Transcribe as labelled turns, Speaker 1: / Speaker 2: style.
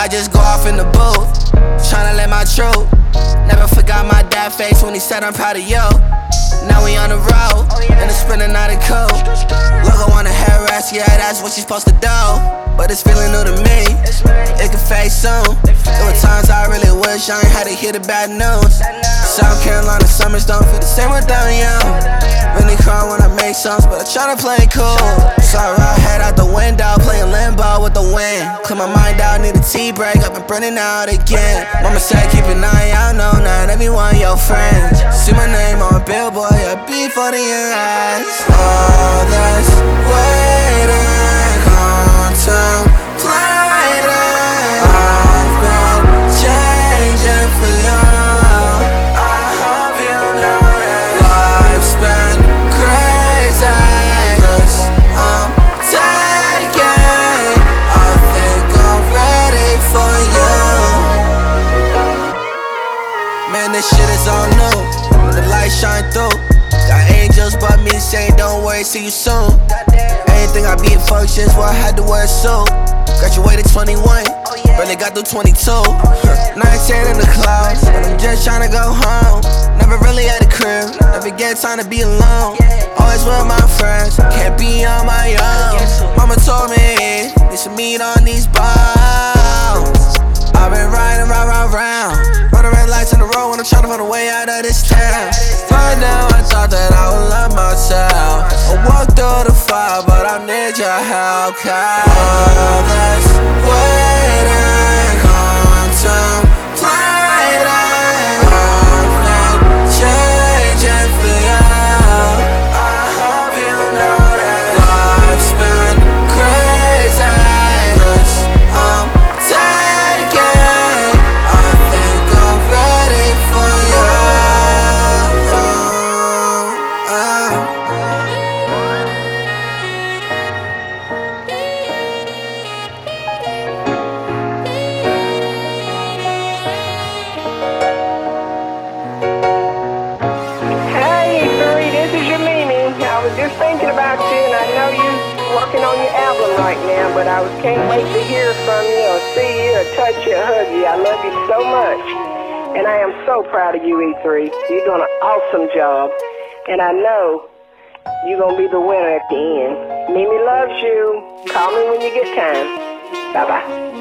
Speaker 1: I just go off in the booth, tryna let my truth. Never forgot my dad face when he said I'm proud of you. Now we on the road, and it's spinning out of cool. Logo on the headrest, yeah, that's what she's supposed to do. But it's feeling new to me, it can fade soon. There were times I really wish I ain't had to hear the bad news. South Carolina summers don't feel the same without you. Really cry when I make songs, but I tryna play it cool. So I ride head out the window, playing limbo with the wind. Clear my mind out, need a tea break, I've been burning out again. Mama said keep an eye out, no, not everyone your friends. See my name on Billboard, yeah, B40 in your eyes. All that's waiting, contemplating. I've been changing for you. I hope you know that life's been crazy. 'Cause I'm taking, I think I'm ready for you. Man, this shit is all new, the light shine through. Got angels but me saying don't worry, see you soon. Anything I be in functions where I had to wear a suit. Graduated 21, barely got through 22. 19 in the clouds, but I'm just tryna go home. Never really at a crib, never get time to be alone. Always with my friends, can't be on my own. Mama told me, they should meet on these bounds. I've been riding round. Running red lights in the road when I'm trying to find a way out of this town. Right now I thought that I would love myself. I walked through the fire, but I need your help. 'Cause all that's waiting, contemplating. I've been changing for you. I hope you know that life's been crazy. 'Cause I'm taking, I think I'm ready for you.
Speaker 2: Just thinking about you, and I know you're working on your album right now, but I can't wait to hear from you or see you or touch you or hug you. I love you so much, and I am so proud of you, E3. You're doing an awesome job, and I know you're going to be the winner at the end. Mimi loves you. Call me when you get time. Bye-bye.